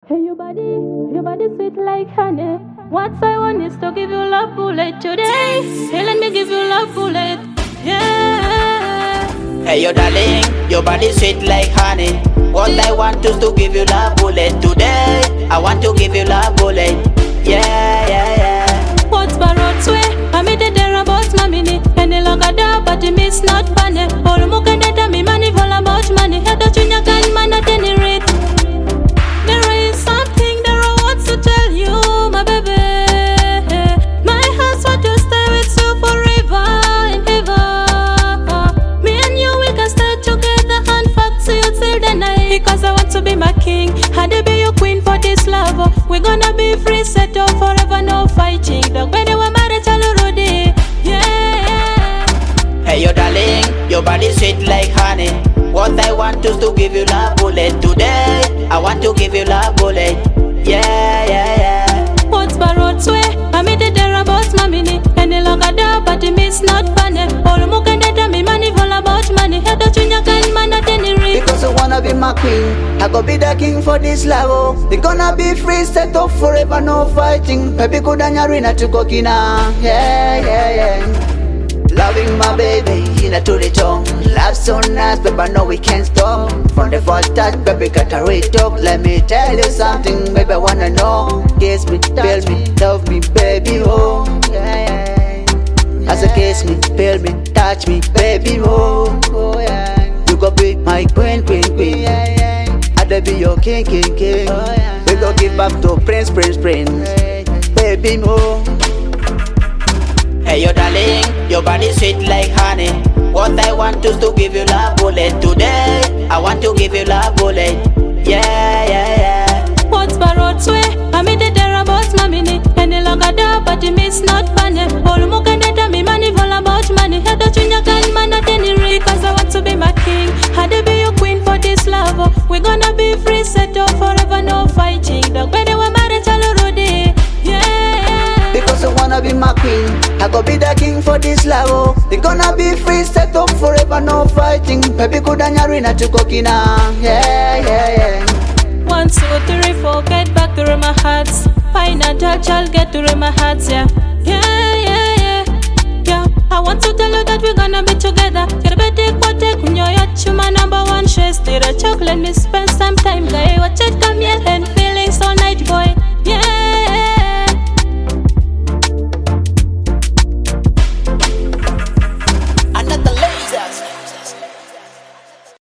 Hey, your body sweet like honey. What I want is to give you love bullet today. Hey, let me give you love bullet. Yeah. Hey yo darling, your body sweet like honey. What I want is to give you love bullet today. I want to give you love bullet. Yeah, yeah, yeah. What's Barot's way? I made it there about my mini. Any longer there, but it means not funny. All mukandeta me money all about money. Head to junior can man at any rate. There is something that I want to tell you, my baby. My heart's want to stay with you forever and ever. Me and you, we can stay together and fuck to you till the night. Because I want to be my king, and I be your queen for this love. We're gonna be free, set up forever, no fighting. Dog, when they were married, already. Yeah. Hey yo darling, your body sweet like honey. What I want is to give you love bullet today. I want to give you love bullet. Yeah, yeah, yeah. What's Barot's way? I made it there about my mini. Any longer there, but it means not funny. All mukandeta me money all about money. Head to junior can man at any rate. Because you wanna be my queen, I go be the king for this level. We gonna be free, set up forever, no fighting. Baby good and yarina to kokina. Yeah, yeah, yeah. Loving my baby, in a to the tongue. Love so nice, baby, no we can't stop. From the first touch, baby, got a real talk. Let me tell you something, baby, I wanna know. Kiss me, feel me, love me, baby, oh. Yeah, yeah. As you kiss me, feel me, touch me, baby, oh. Oh yeah. You go be my queen, queen, queen. Yeah, yeah. I'll be your king, king, king. Oh, yeah. We go give back to prince, prince, prince. Baby, oh. Hey yo darling, your body sweet like honey. What I want is to give you love bullet today. I want to give you love bullet. Yeah, yeah, yeah. What's Barot's way? I made it there about my mini. Any longer there, but it means not funny. All mukandeta me money all about money. Head to junior can man at any rate. Because I want to be my king, and I be your queen for this love. We're gonna be free, set up forever, no fighting. Dog, when they were married, already. Yeah. Because you wanna be my queen, I go be the king for this level. We gonna be free, set up forever, no fighting. Baby good and yarina to kokina. Yeah, yeah, yeah. 1, 2, 3, 4, get back to my hearts. Find a touch, I'll get to my hearts, yeah. Yeah, yeah, yeah. Yeah, I want to tell you that we're gonna be together. Get a take what take when you're my number one. Share, stay the chocolate, me spend some time. Guy, watch it come here and